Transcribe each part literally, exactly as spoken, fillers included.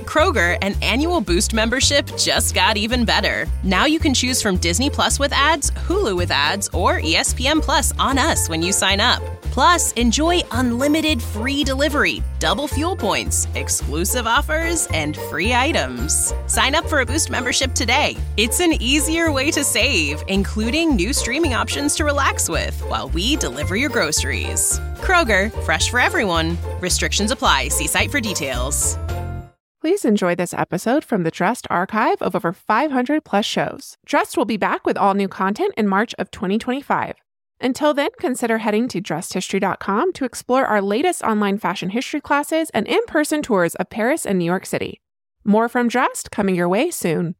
Kroger, an annual Boost membership just got even better. Now you can choose from Disney Plus with ads, Hulu with ads, or E S P N Plus on us when you sign up. Plus, enjoy unlimited free delivery, double fuel points, exclusive offers, and free items. Sign up for a Boost membership today. It's an easier way to save, including new streaming options to relax with while we deliver your groceries. Kroger, fresh for everyone. Restrictions apply. See site for details. Please enjoy this episode from the Dressed archive of over five hundred plus shows. Dressed will be back with all new content in March of twenty twenty-five. Until then, consider heading to dressed history dot com to explore our latest online fashion history classes and in-person tours of Paris and New York City. More from Dressed coming your way soon.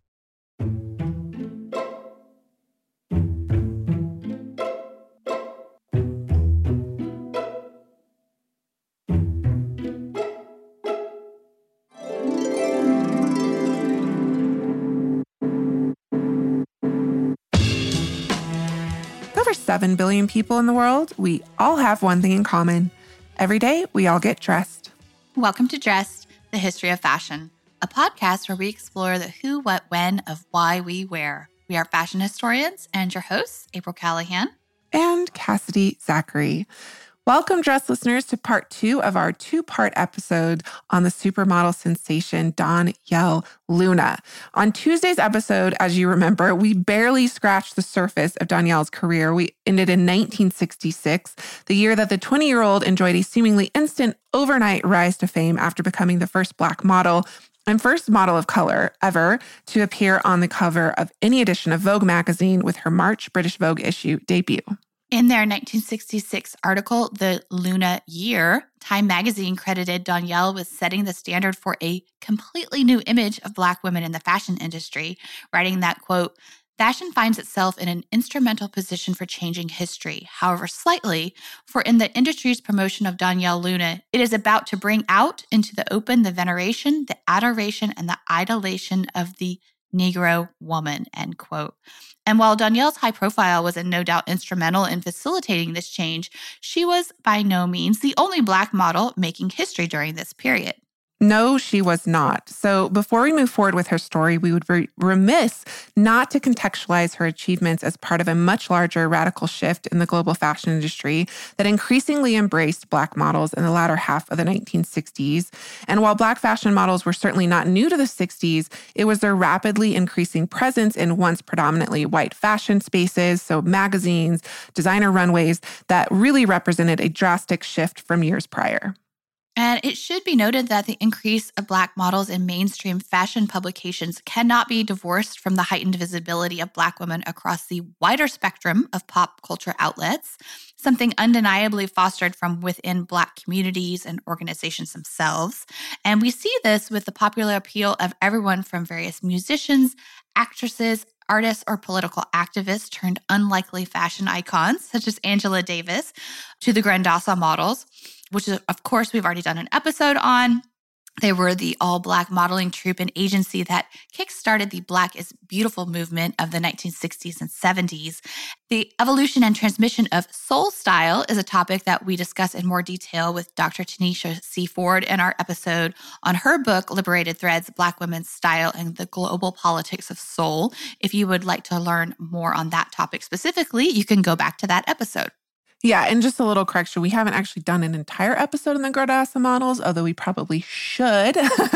Over seven billion people in the world, we all have one thing in common. Every day, we all get dressed. Welcome to Dressed, the History of Fashion, a podcast where we explore the who, what, when of why we wear. We are fashion historians and your hosts, April Callahan and Cassidy Zachary. Welcome, Dressed listeners, to part two of our two-part episode on the supermodel sensation Donyale Luna. On Tuesday's episode, as you remember, we barely scratched the surface of Donyale's career. We ended in nineteen sixty-six, the year that the twenty-year-old enjoyed a seemingly instant overnight rise to fame after becoming the first Black model and first model of color ever to appear on the cover of any edition of Vogue magazine with her March British Vogue issue debut. In their nineteen sixty-six article, The Luna Year, Time magazine credited Donyale with setting the standard for a completely new image of Black women in the fashion industry, writing that, quote, "Fashion finds itself in an instrumental position for changing history, however slightly, for in the industry's promotion of Donyale Luna, it is about to bring out into the open the veneration, the adoration, and the idolation of the Negro woman," end quote. And while Donyale's high profile was no doubt instrumental in facilitating this change, she was by no means the only Black model making history during this period. No, she was not. So before we move forward with her story, we would be remiss not to contextualize her achievements as part of a much larger radical shift in the global fashion industry that increasingly embraced Black models in the latter half of the nineteen sixties. And while Black fashion models were certainly not new to the sixties, it was their rapidly increasing presence in once predominantly white fashion spaces, so magazines, designer runways, that really represented a drastic shift from years prior. And it should be noted that the increase of Black models in mainstream fashion publications cannot be divorced from the heightened visibility of Black women across the wider spectrum of pop culture outlets, something undeniably fostered from within Black communities and organizations themselves. And we see this with the popular appeal of everyone from various musicians, actresses, artists, or political activists turned unlikely fashion icons, such as Angela Davis, to the Grandasa models, which is, of course, we've already done an episode on. They were the all-Black modeling troupe and agency that kickstarted the Black is Beautiful movement of the nineteen sixties and seventies. The evolution and transmission of soul style is a topic that we discuss in more detail with Doctor Tanisha C. Ford in our episode on her book, Liberated Threads, Black Women's Style and the Global Politics of Soul. If you would like to learn more on that topic specifically, you can go back to that episode. Yeah, and just a little correction, we haven't actually done an entire episode on the Grandasa models, although we probably should.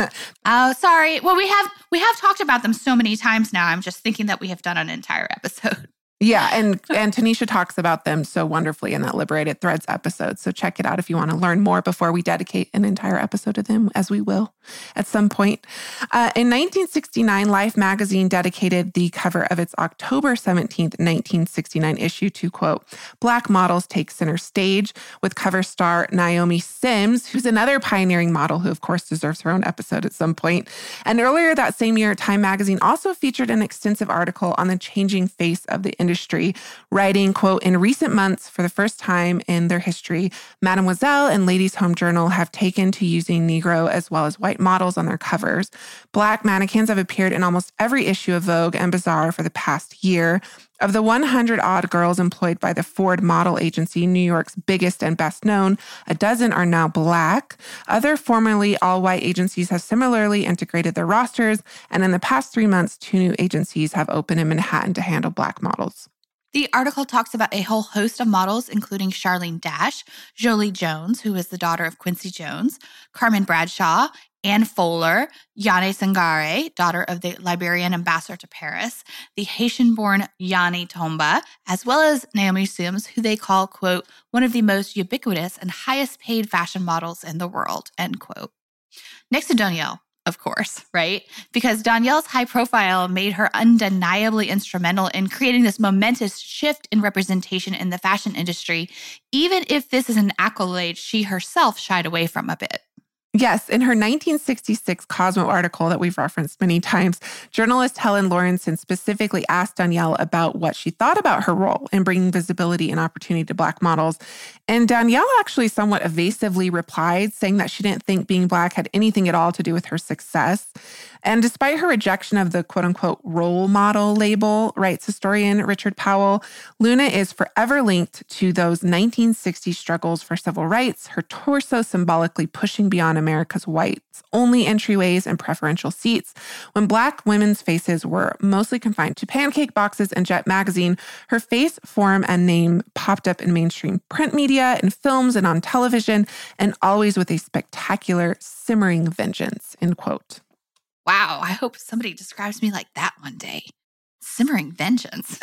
Oh, sorry. Well, we have we have talked about them so many times now. I'm just thinking that we have done an entire episode. Yeah, and and Tanisha talks about them so wonderfully in that Liberated Threads episode. So check it out if you want to learn more before we dedicate an entire episode to them, as we will at some point. Uh, in nineteen sixty-nine, Life magazine dedicated the cover of its October seventeenth, nineteen sixty-nine issue to, quote, Black models take center stage, with cover star Naomi Sims, who's another pioneering model who, of course, deserves her own episode at some point. And earlier that same year, Time magazine also featured an extensive article on the changing face of the industry industry, writing, quote, "In recent months, for the first time in their history, Mademoiselle and Ladies' Home Journal have taken to using Negro as well as white models on their covers. Black mannequins have appeared in almost every issue of Vogue and Bazaar for the past year. Of the one hundred odd girls employed by the Ford Model Agency, New York's biggest and best known, a dozen are now Black. Other formerly all-white agencies have similarly integrated their rosters, and in the past three months, two new agencies have opened in Manhattan to handle Black models." The article talks about a whole host of models, including Charlene Dash, Jolie Jones, who is the daughter of Quincy Jones, Carmen Bradshaw, Anne Fowler, Yane Sangare, daughter of the Liberian ambassador to Paris, the Haitian-born Yanni Tomba, as well as Naomi Sims, who they call, quote, "one of the most ubiquitous and highest-paid fashion models in the world," end quote. Next to Danielle, of course, right? Because Danielle's high profile made her undeniably instrumental in creating this momentous shift in representation in the fashion industry, even if this is an accolade she herself shied away from a bit. Yes, in her nineteen sixty-six Cosmo article that we've referenced many times, journalist Helen Lawrenson specifically asked Danielle about what she thought about her role in bringing visibility and opportunity to Black models. And Danielle actually somewhat evasively replied, saying that she didn't think being Black had anything at all to do with her success. And despite her rejection of the quote-unquote role model label, writes historian Richard Powell, Luna is forever linked to those nineteen sixties struggles for civil rights, her torso symbolically pushing beyond America's whites, only entryways and preferential seats. When Black women's faces were mostly confined to pancake boxes and Jet magazine, her face, form, and name popped up in mainstream print media, in films, and on television, and always with a spectacular, simmering vengeance, end quote. Wow, I hope somebody describes me like that one day. Simmering vengeance.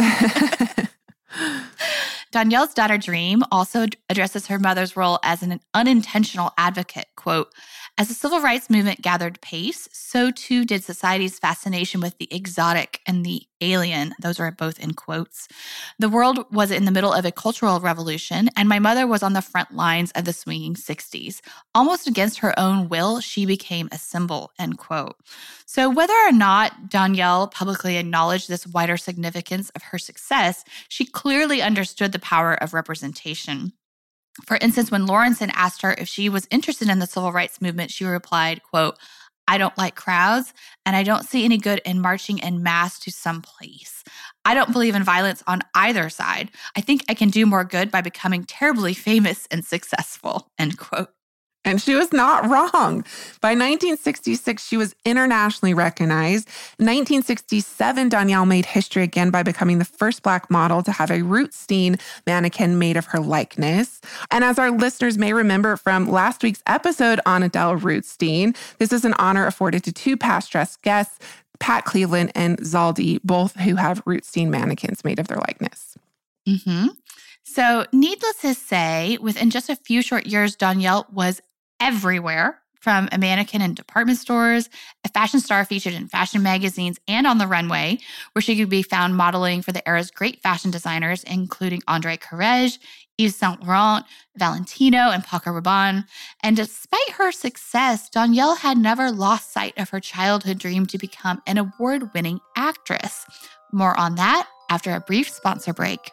Danielle's daughter, Dream, also addresses her mother's role as an unintentional advocate, quote, "As the civil rights movement gathered pace, so too did society's fascination with the exotic and the alien." Those are both in quotes. "The world was in the middle of a cultural revolution, and my mother was on the front lines of the swinging sixties. Almost against her own will, she became a symbol," end quote. So whether or not Danielle publicly acknowledged this wider significance of her success, she clearly understood the power of representation. For instance, when Lawrenson asked her if she was interested in the civil rights movement, she replied, quote, "I don't like crowds, and I don't see any good in marching en masse to some place. I don't believe in violence on either side. I think I can do more good by becoming terribly famous and successful," end quote. And she was not wrong. By nineteen sixty-six, she was internationally recognized. In nineteen sixty-seven, Danielle made history again by becoming the first Black model to have a Rootstein mannequin made of her likeness. And as our listeners may remember from last week's episode on Adele Rootstein, this is an honor afforded to two past dressed guests, Pat Cleveland and Zaldi, both who have Rootstein mannequins made of their likeness. Mm-hmm. So needless to say, within just a few short years, Danielle was everywhere, from a mannequin in department stores, a fashion star featured in fashion magazines, and on the runway, where she could be found modeling for the era's great fashion designers, including André Courrèges, Yves Saint Laurent, Valentino, and Paco Rabanne. And despite her success, Danielle had never lost sight of her childhood dream to become an award-winning actress. More on that after a brief sponsor break.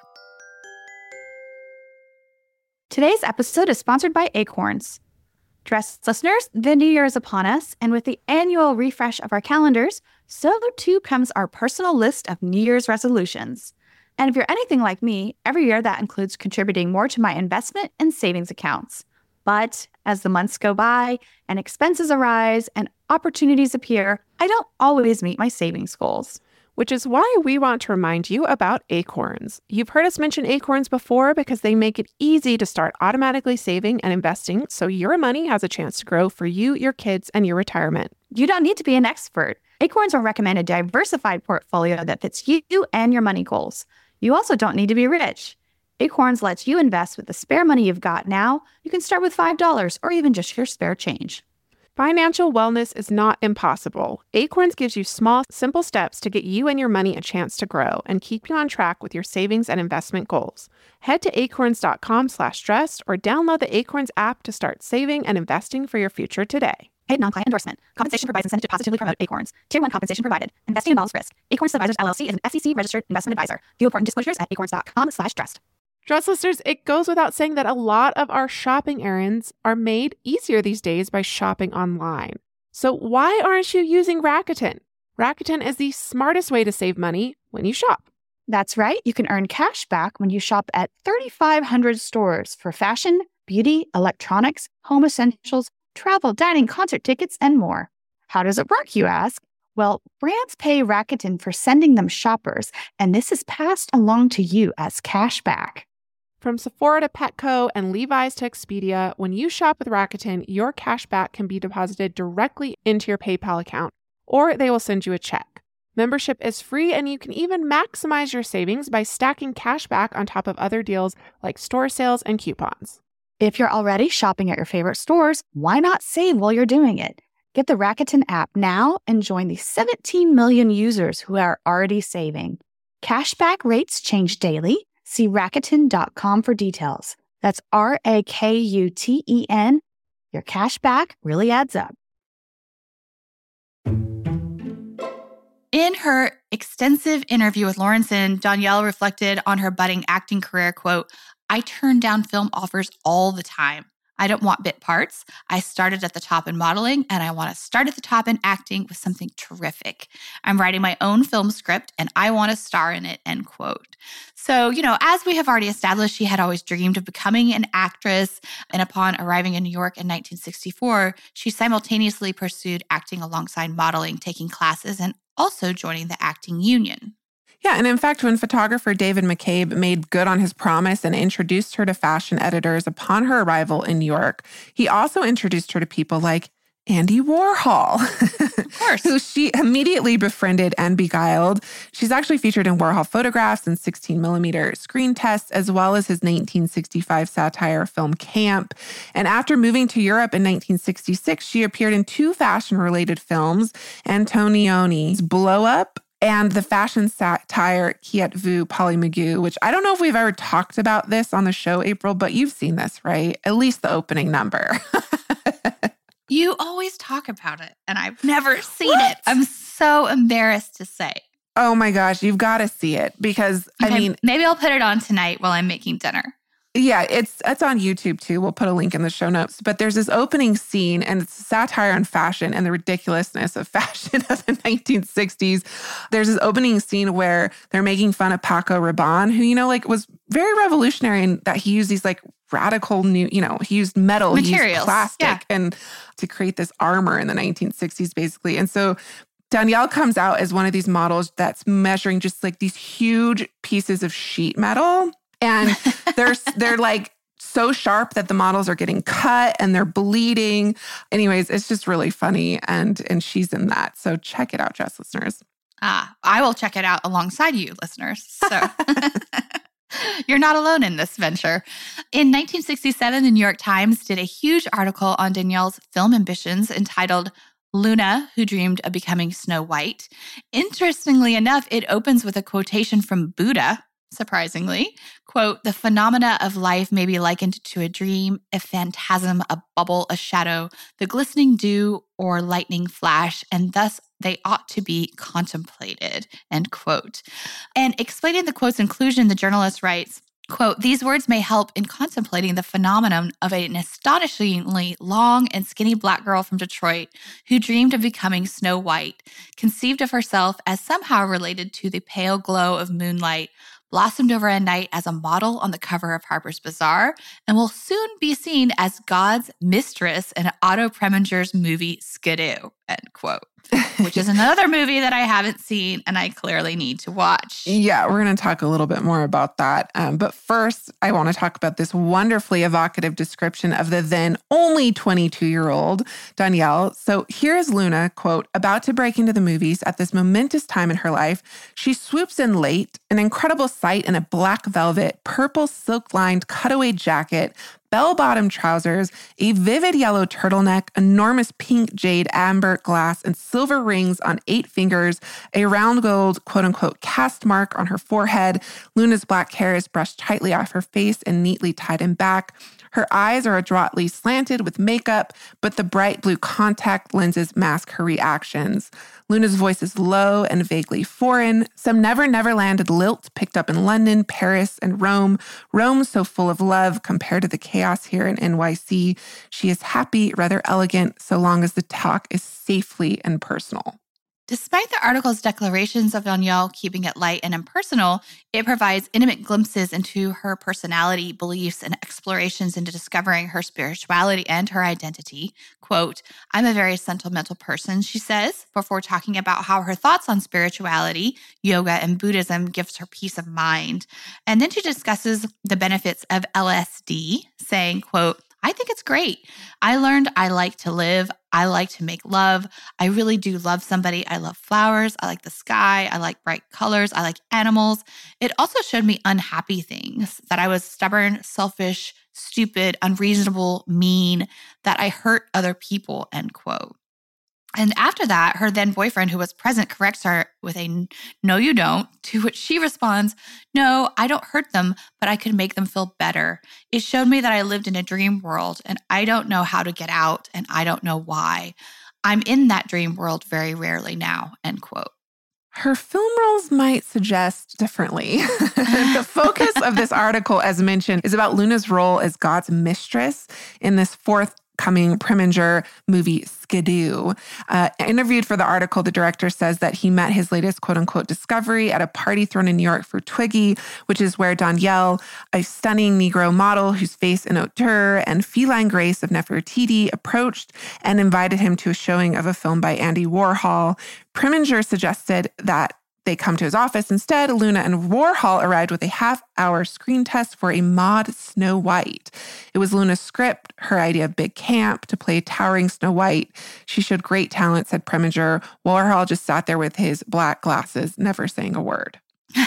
Today's episode is sponsored by Acorns. Dress listeners, the new year is upon us, and with the annual refresh of our calendars, so too comes our personal list of New Year's resolutions. And if you're anything like me, every year that includes contributing more to my investment and savings accounts. But as the months go by and expenses arise and opportunities appear, I don't always meet my savings goals. Which is why we want to remind you about Acorns. You've heard us mention Acorns before because they make it easy to start automatically saving and investing so your money has a chance to grow for you, your kids, and your retirement. You don't need to be an expert. Acorns will recommend a diversified portfolio that fits you and your money goals. You also don't need to be rich. Acorns lets you invest with the spare money you've got now. You can start with five dollars or even just your spare change. Financial wellness is not impossible. Acorns gives you small, simple steps to get you and your money a chance to grow and keep you on track with your savings and investment goals. Head to acorns.com slash stressed or download the Acorns app to start saving and investing for your future today. Paid non-client endorsement. Compensation provides incentive to positively promote Acorns. Tier one compensation provided. Investing involves risk. Acorns Advisors L L C is an S E C-registered investment advisor. View important disclosures at acorns.com slash trust. Dress listeners, it goes without saying that a lot of our shopping errands are made easier these days by shopping online. So why aren't you using Rakuten? Rakuten is the smartest way to save money when you shop. That's right. You can earn cash back when you shop at thirty-five hundred stores for fashion, beauty, electronics, home essentials, travel, dining, concert tickets, and more. How does it work, you ask? Well, brands pay Rakuten for sending them shoppers, and this is passed along to you as cash back. From Sephora to Petco and Levi's to Expedia, when you shop with Rakuten, your cash back can be deposited directly into your PayPal account, or they will send you a check. Membership is free, and you can even maximize your savings by stacking cash back on top of other deals like store sales and coupons. If you're already shopping at your favorite stores, why not save while you're doing it? Get the Rakuten app now and join the seventeen million users who are already saving. Cashback rates change daily. See Rakuten dot com for details. That's R A K U T E N. Your cashback really adds up. In her extensive interview with Lawrenson, Danielle reflected on her budding acting career, quote, "I turn down film offers all the time. I don't want bit parts. I started at the top in modeling, and I want to start at the top in acting with something terrific. I'm writing my own film script, and I want to star in it," end quote. So, you know, as we have already established, she had always dreamed of becoming an actress. And upon arriving in New York in nineteen sixty-four, she simultaneously pursued acting alongside modeling, taking classes, and also joining the acting union. Yeah, and in fact, when photographer David McCabe made good on his promise and introduced her to fashion editors upon her arrival in New York, he also introduced her to people like Andy Warhol, of course, who she immediately befriended and beguiled. She's actually featured in Warhol photographs and sixteen millimeter screen tests, as well as his nineteen sixty-five satire film Camp. And after moving to Europe in nineteen sixty-six, she appeared in two fashion-related films, Antonioni's Blow Up and the fashion satire Qui êtes-vous, Polly McGoo, which I don't know if we've ever talked about this on the show, April, but you've seen this, right? At least the opening number. You always talk about it, and I've never seen What? it. I'm so embarrassed to say. Oh my gosh, you've got to see it because, Okay, I mean... maybe I'll put it on tonight while I'm making dinner. Yeah, it's it's on YouTube too. We'll put a link in the show notes. But there's this opening scene, and it's satire on fashion and the ridiculousness of fashion of the nineteen sixties. There's this opening scene where they're making fun of Paco Rabanne, who, you know, like was very revolutionary in that he used these like radical new, you know, he used metal, Materials, he used plastic, yeah. and to create this armor in the nineteen sixties, basically. And so Danielle comes out as one of these models that's measuring just like these huge pieces of sheet metal. And they're they're like so sharp that the models are getting cut and they're bleeding. Anyways, it's just really funny. And, and she's in that. So check it out, Dress listeners. Ah, I will check it out alongside you, listeners. So you're not alone in this venture. In nineteen sixty-seven, the New York Times did a huge article on Danielle's film ambitions entitled Luna, Who Dreamed of Becoming Snow White. Interestingly enough, it opens with a quotation from Buddha. Surprisingly, quote, "The phenomena of life may be likened to a dream, a phantasm, a bubble, a shadow, the glistening dew or lightning flash, and thus they ought to be contemplated," end quote. And explaining the quote's inclusion, the journalist writes, quote, "These words may help in contemplating the phenomenon of an astonishingly long and skinny Black girl from Detroit who dreamed of becoming Snow White, conceived of herself as somehow related to the pale glow of moonlight, blossomed over a night as a model on the cover of Harper's Bazaar, and will soon be seen as God's mistress in Otto Preminger's movie Skidoo," end quote. Which is another movie that I haven't seen and I clearly need to watch. Yeah, we're going to talk a little bit more about that. Um, but first, I want to talk about this wonderfully evocative description of the then only twenty-two-year-old Danielle. So here is Luna, quote, "About to break into the movies at this momentous time in her life. She swoops in late, an incredible sight in a black velvet, purple silk-lined cutaway jacket, bell-bottom trousers, a vivid yellow turtleneck, enormous pink jade amber glass, and silver rings on eight fingers, a round gold, quote-unquote, cast mark on her forehead. Luna's black hair is brushed tightly off her face and neatly tied in back. Her eyes are adroitly slanted with makeup, but the bright blue contact lenses mask her reactions. Luna's voice is low and vaguely foreign, some Never Never Landed lilt picked up in London, Paris, and Rome. Rome so full of love compared to the chaos here in N Y C. She is happy, rather elegant, so long as the talk is safely and personal. Despite the article's declarations of Danielle keeping it light and impersonal, it provides intimate glimpses into her personality, beliefs, and explorations into discovering her spirituality and her identity. Quote, "I'm a very sentimental person," she says, before talking about how her thoughts on spirituality, yoga, and Buddhism gives her peace of mind. And then she discusses the benefits of L S D, saying, quote, "I think it's great. I learned I like to live. I like to make love. I really do love somebody. I love flowers. I like the sky. I like bright colors. I like animals. It also showed me unhappy things, that I was stubborn, selfish, stupid, unreasonable, mean, that I hurt other people," end quote. And after that, her then boyfriend, who was present, corrects her with a "no, you don't," to which she responds, "No, I don't hurt them, but I could make them feel better. It showed me that I lived in a dream world and I don't know how to get out and I don't know why. I'm in that dream world very rarely now," end quote. Her film roles might suggest differently. The focus of this article, as mentioned, is about Luna's role as God's mistress in this forthcoming Preminger movie, Skidoo. Uh, interviewed for the article, the director says that he met his latest quote-unquote discovery at a party thrown in New York for Twiggy, which is where Danielle, a stunning Negro model whose face and hauteur and feline grace of Nefertiti, approached and invited him to a showing of a film by Andy Warhol. Preminger suggested that they come to his office. Instead, Luna and Warhol arrived with a half-hour screen test for a mod Snow White. It was Luna's script, her idea of big camp, to play towering Snow White. She showed great talent, said Preminger. Warhol just sat there with his black glasses, never saying a word.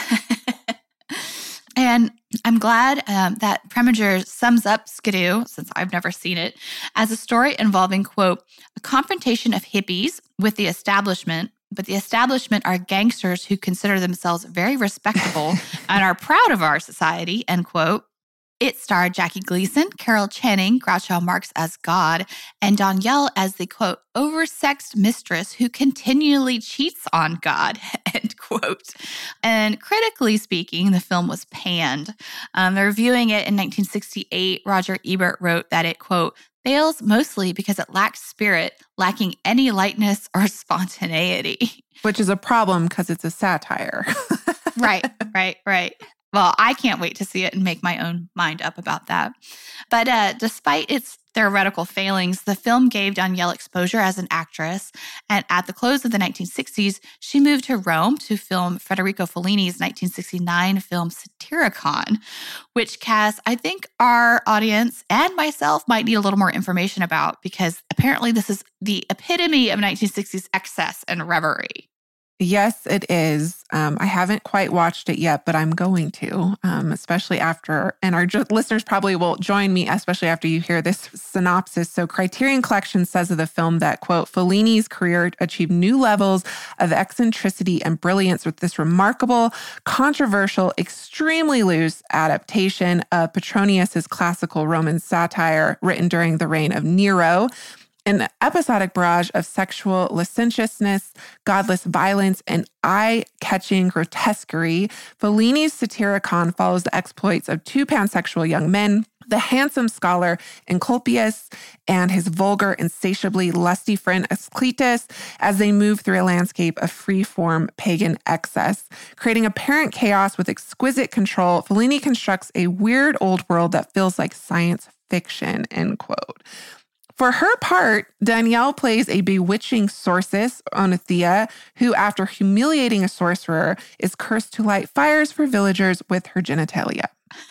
And I'm glad um, that Preminger sums up Skidoo, since I've never seen it, as a story involving, quote, "a confrontation of hippies with the establishment, but the establishment are gangsters who consider themselves very respectable and are proud of our society," end quote. It starred Jackie Gleason, Carol Channing, Groucho Marx as God, and Danielle as the, quote, "oversexed mistress who continually cheats on God," end quote. And critically speaking, the film was panned. Um, reviewing it in nineteen sixty-eight, Roger Ebert wrote that it, quote, "fails mostly because it lacks spirit, lacking any lightness or spontaneity." Which is a problem because it's a satire. Right, right, right. Well, I can't wait to see it and make my own mind up about that. But uh, despite its theoretical failings, the film gave Danielle exposure as an actress. And at the close of the nineteen sixties, she moved to Rome to film Federico Fellini's nineteen sixty-nine film Satyricon, which, Cass, I think our audience and myself might need a little more information about, because apparently this is the epitome of nineteen sixties excess and revelry. Yes, it is. Um, I haven't quite watched it yet, but I'm going to, um, especially after, and our jo- listeners probably will join me, especially after you hear this synopsis. So Criterion Collection says of the film that, quote, "Fellini's career achieved new levels of eccentricity and brilliance with this remarkable, controversial, extremely loose adaptation of Petronius's classical Roman satire written during the reign of Nero. An episodic barrage of sexual licentiousness, godless violence, and eye-catching grotesquerie, Fellini's Satyricon follows the exploits of two pansexual young men, the handsome scholar Encolpius and his vulgar, insatiably lusty friend Ascletus, as they move through a landscape of free-form pagan excess. Creating apparent chaos with exquisite control, Fellini constructs a weird old world that feels like science fiction," end quote. For her part, Danielle plays a bewitching sorceress, Onothea, who, after humiliating a sorcerer, is cursed to light fires for villagers with her genitalia.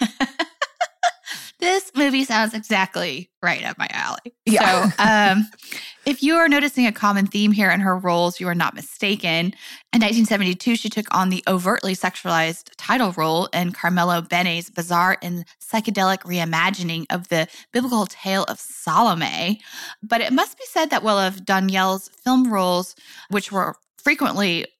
This movie sounds exactly right up my alley. Yeah. So um, if you are noticing a common theme here in her roles, you are not mistaken. In nineteen seventy-two, she took on the overtly sexualized title role in Carmelo Bene's bizarre and psychedelic reimagining of the biblical tale of Salome. But it must be said that while of Danielle's film roles, which were frequently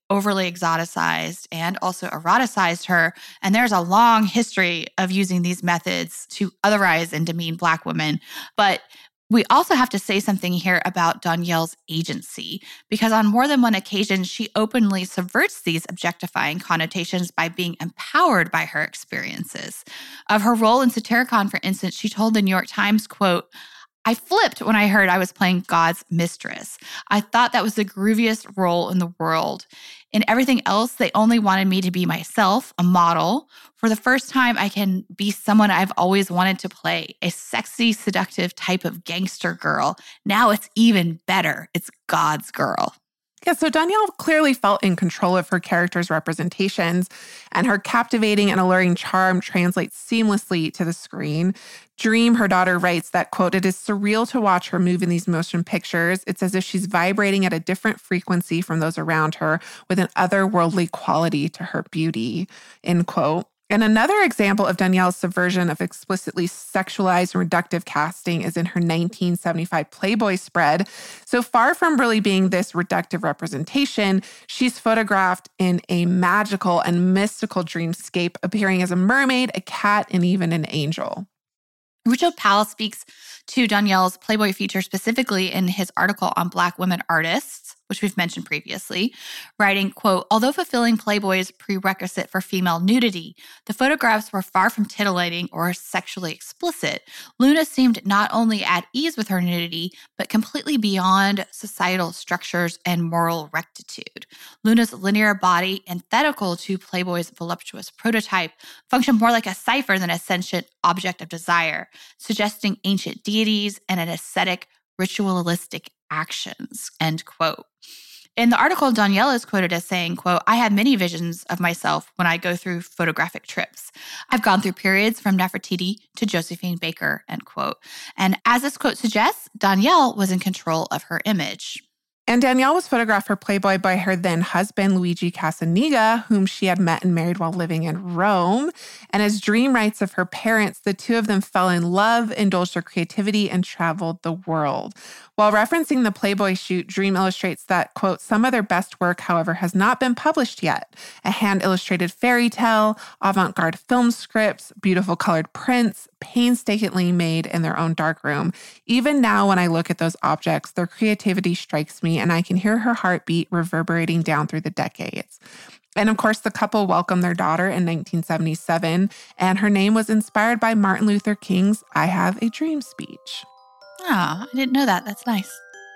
overly exoticized and also eroticized her. And there's a long history of using these methods to otherize and demean Black women. But we also have to say something here about Danielle's agency, because on more than one occasion, she openly subverts these objectifying connotations by being empowered by her experiences. Of her role in Satyricon, for instance, she told the New York Times, quote, "I flipped when I heard I was playing God's mistress. I thought that was the grooviest role in the world. In everything else, they only wanted me to be myself, a model. For the first time, I can be someone I've always wanted to play, a sexy, seductive type of gangster girl. Now it's even better. It's God's girl." Yeah, so Danielle clearly felt in control of her character's representations, and her captivating and alluring charm translates seamlessly to the screen. Dream, her daughter, writes that, quote, "It is surreal to watch her move in these motion pictures. It's as if she's vibrating at a different frequency from those around her with an otherworldly quality to her beauty," end quote. And another example of Danielle's subversion of explicitly sexualized and reductive casting is in her nineteen seventy-five Playboy spread. So far from really being this reductive representation, she's photographed in a magical and mystical dreamscape, appearing as a mermaid, a cat, and even an angel. Rucho Powell speaks to Danielle's Playboy feature specifically in his article on Black women artists, which we've mentioned previously, writing, quote, "Although fulfilling Playboy's prerequisite for female nudity, the photographs were far from titillating or sexually explicit. Luna seemed not only at ease with her nudity, but completely beyond societal structures and moral rectitude. Luna's linear body, antithetical to Playboy's voluptuous prototype, functioned more like a cipher than a sentient object of desire, suggesting ancient deities and an ascetic, ritualistic actions," end quote. In the article, Danielle is quoted as saying, quote, "I have many visions of myself when I go through photographic trips. I've gone through periods from Nefertiti to Josephine Baker," end quote. And as this quote suggests, Danielle was in control of her image. And Danielle was photographed for Playboy by her then husband, Luigi Casaniga, whom she had met and married while living in Rome. And as Dream writes of her parents, the two of them fell in love, indulged their creativity, and traveled the world. While referencing the Playboy shoot, Dream illustrates that, quote, "Some of their best work, however, has not been published yet. A hand-illustrated fairy tale, avant-garde film scripts, beautiful colored prints, painstakingly made in their own darkroom. Even now, when I look at those objects, their creativity strikes me, and I can hear her heartbeat reverberating down through the decades." And of course, the couple welcomed their daughter in nineteen seventy-seven, and her name was inspired by Martin Luther King's "I Have a Dream" speech. Oh, I didn't know that. That's nice.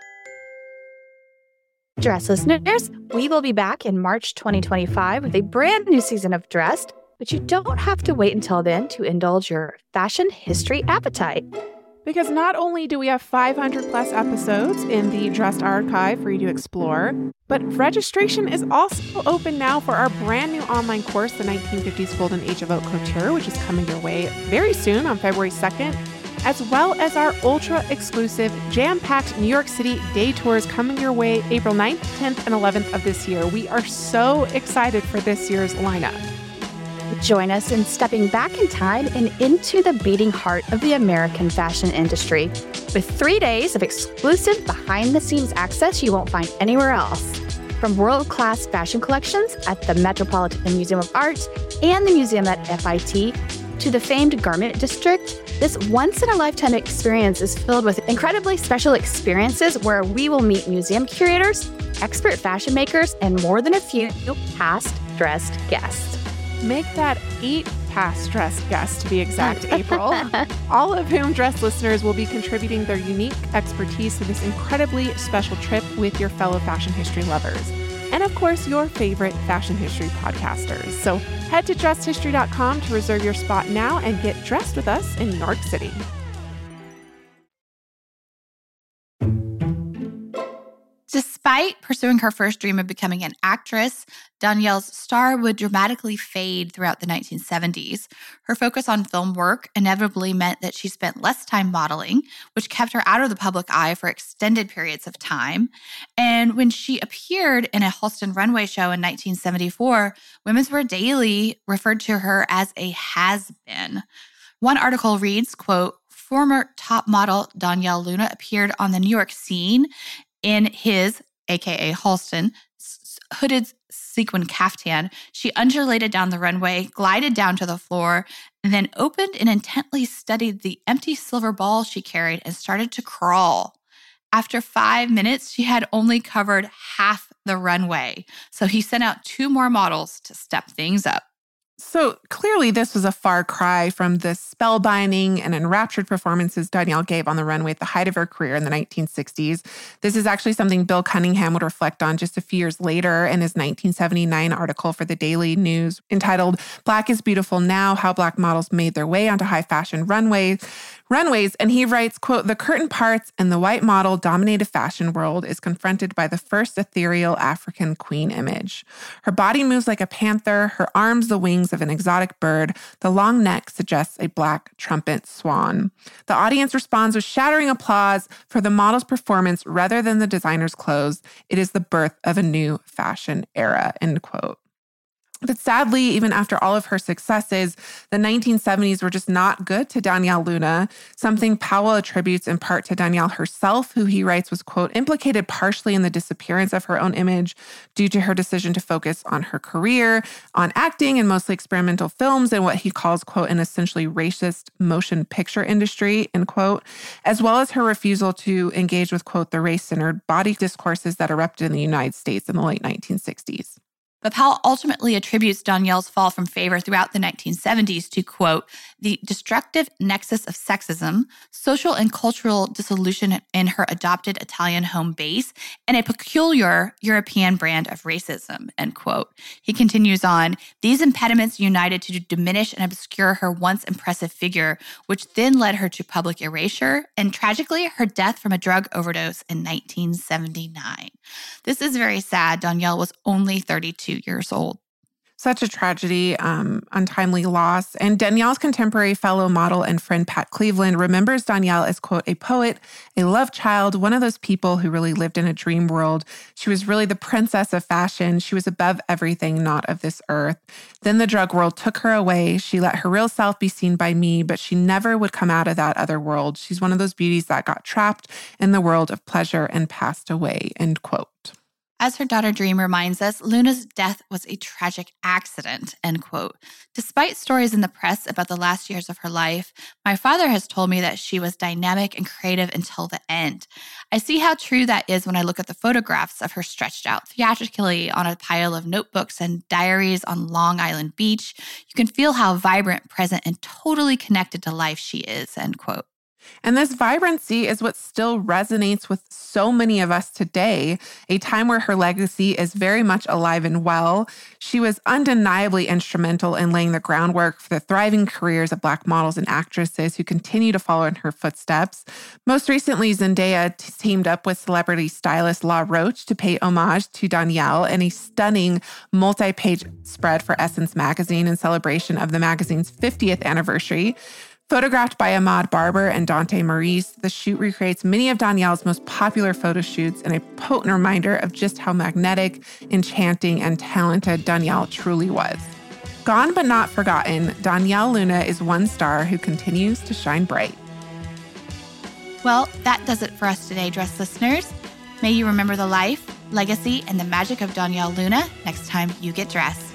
Dress listeners, we will be back in March twenty twenty-five with a brand new season of Dressed, but you don't have to wait until then to indulge your fashion history appetite. Because not only do we have five hundred plus episodes in the Dressed archive for you to explore, but registration is also open now for our brand new online course, The nineteen fifties Golden Age of Haute Couture, which is coming your way very soon on February second, as well as our ultra-exclusive, jam-packed New York City day tours coming your way April ninth, tenth, and eleventh of this year. We are so excited for this year's lineup. Join us in stepping back in time and into the beating heart of the American fashion industry with three days of exclusive behind-the-scenes access you won't find anywhere else. From world-class fashion collections at the Metropolitan Museum of Art and the museum at F I T to the famed Garment District, this once-in-a-lifetime experience is filled with incredibly special experiences where we will meet museum curators, expert fashion makers, and more than a few past dressed guests. Make that eight past dressed guests to be exact, April, all of whom Dressed listeners will be contributing their unique expertise to this incredibly special trip with your fellow fashion history lovers. And of course, your favorite fashion history podcasters. So head to dressed history dot com to reserve your spot now and get dressed with us in New York City. Despite pursuing her first dream of becoming an actress, Danielle's star would dramatically fade throughout the nineteen seventies. Her focus on film work inevitably meant that she spent less time modeling, which kept her out of the public eye for extended periods of time. And when she appeared in a Halston runway show in nineteen seventy-four, Women's Wear Daily referred to her as a has-been. One article reads, quote, "Former top model Danielle Luna appeared on the New York scene in his aka Halston, hooded sequin caftan, she undulated down the runway, glided down to the floor, and then opened and intently studied the empty silver ball she carried and started to crawl. After five minutes, she had only covered half the runway, so he sent out two more models to step things up. So clearly this was a far cry from the spellbinding and enraptured performances Danielle gave on the runway at the height of her career in the nineteen sixties. This is actually something Bill Cunningham would reflect on just a few years later in his nineteen seventy-nine article for the Daily News entitled Black is Beautiful Now, How Black Models Made Their Way Onto High Fashion Runways. Runways, and he writes, quote, the curtain parts and the white model-dominated fashion world is confronted by the first ethereal African queen image. Her body moves like a panther, her arms the wings of an exotic bird, the long neck suggests a black trumpet swan. The audience responds with shattering applause for the model's performance rather than the designer's clothes. It is the birth of a new fashion era, end quote. But sadly, even after all of her successes, the nineteen seventies were just not good to Danielle Luna, something Powell attributes in part to Danielle herself, who he writes was, quote, implicated partially in the disappearance of her own image due to her decision to focus on her career, on acting and mostly experimental films and what he calls, quote, an essentially racist motion picture industry, end quote, as well as her refusal to engage with, quote, the race-centered body discourses that erupted in the United States in the late nineteen sixties. But Powell ultimately attributes Danielle's fall from favor throughout the nineteen seventies to, quote, the destructive nexus of sexism, social and cultural dissolution in her adopted Italian home base, and a peculiar European brand of racism, end quote. He continues on, these impediments united to diminish and obscure her once impressive figure, which then led her to public erasure, and tragically, her death from a drug overdose in nineteen seventy-nine. This is very sad. Danielle was only thirty-two years old. Such a tragedy, um, untimely loss. And Danielle's contemporary fellow model and friend Pat Cleveland remembers Danielle as, quote, a poet, a love child, one of those people who really lived in a dream world. She was really the princess of fashion. She was above everything, not of this earth. Then the drug world took her away. She let her real self be seen by me, but she never would come out of that other world. She's one of those beauties that got trapped in the world of pleasure and passed away, end quote. As her daughter Dream reminds us, Luna's death was a tragic accident, end quote. Despite stories in the press about the last years of her life, my father has told me that she was dynamic and creative until the end. I see how true that is when I look at the photographs of her stretched out theatrically on a pile of notebooks and diaries on Long Island Beach. You can feel how vibrant, present, and totally connected to life she is, end quote. And this vibrancy is what still resonates with so many of us today, a time where her legacy is very much alive and well. She was undeniably instrumental in laying the groundwork for the thriving careers of Black models and actresses who continue to follow in her footsteps. Most recently, Zendaya t- teamed up with celebrity stylist La Roche to pay homage to Danielle in a stunning multi-page spread for Essence magazine in celebration of the magazine's fiftieth anniversary. Photographed by Ahmad Barber and Dante Maurice, the shoot recreates many of Danielle's most popular photo shoots and a potent reminder of just how magnetic, enchanting, and talented Danielle truly was. Gone but not forgotten, Danielle Luna is one star who continues to shine bright. Well, that does it for us today, Dress listeners. May you remember the life, legacy, and the magic of Danielle Luna next time you get dressed.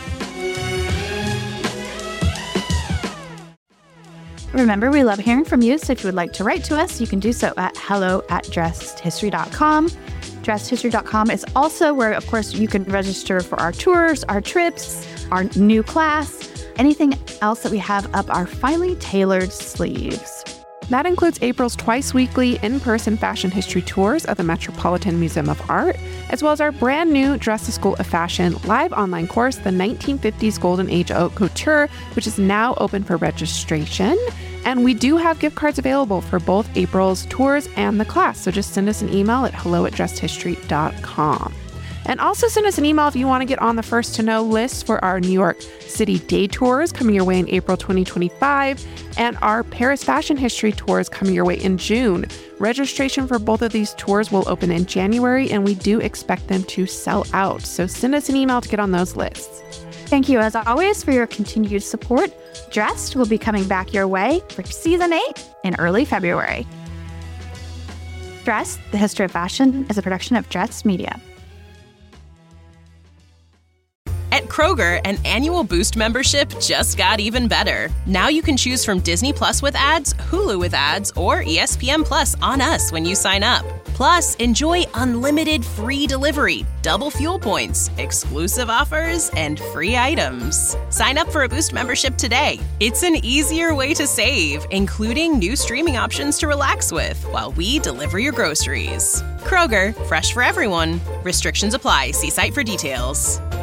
Remember, we love hearing from you, so if you would like to write to us, you can do so at hello at dressed history dot com. dressed history dot com is also where, of course, you can register for our tours, our trips, our new class, anything else that we have up our finely tailored sleeves. That includes April's twice-weekly in-person fashion history tours of the Metropolitan Museum of Art, as well as our brand new Dress to School of Fashion live online course, the nineteen fifties Golden Age of Haute Couture, which is now open for registration. And we do have gift cards available for both April's tours and the class, so just send us an email at hello at dressed history dot com. And also send us an email if you want to get on the first to know list for our New York City day tours coming your way in April twenty twenty-five and our Paris Fashion History tours coming your way in June. Registration for both of these tours will open in January, and we do expect them to sell out. So send us an email to get on those lists. Thank you, as always, for your continued support. Dressed will be coming back your way for season eight in early February. Dress, the History of Fashion is a production of Dress Media. At Kroger, an annual Boost membership just got even better. Now you can choose from Disney Plus with ads, Hulu with ads, or E S P N Plus on us when you sign up. Plus, enjoy unlimited free delivery, double fuel points, exclusive offers, and free items. Sign up for a Boost membership today. It's an easier way to save, including new streaming options to relax with while we deliver your groceries. Kroger, fresh for everyone. Restrictions apply. See site for details.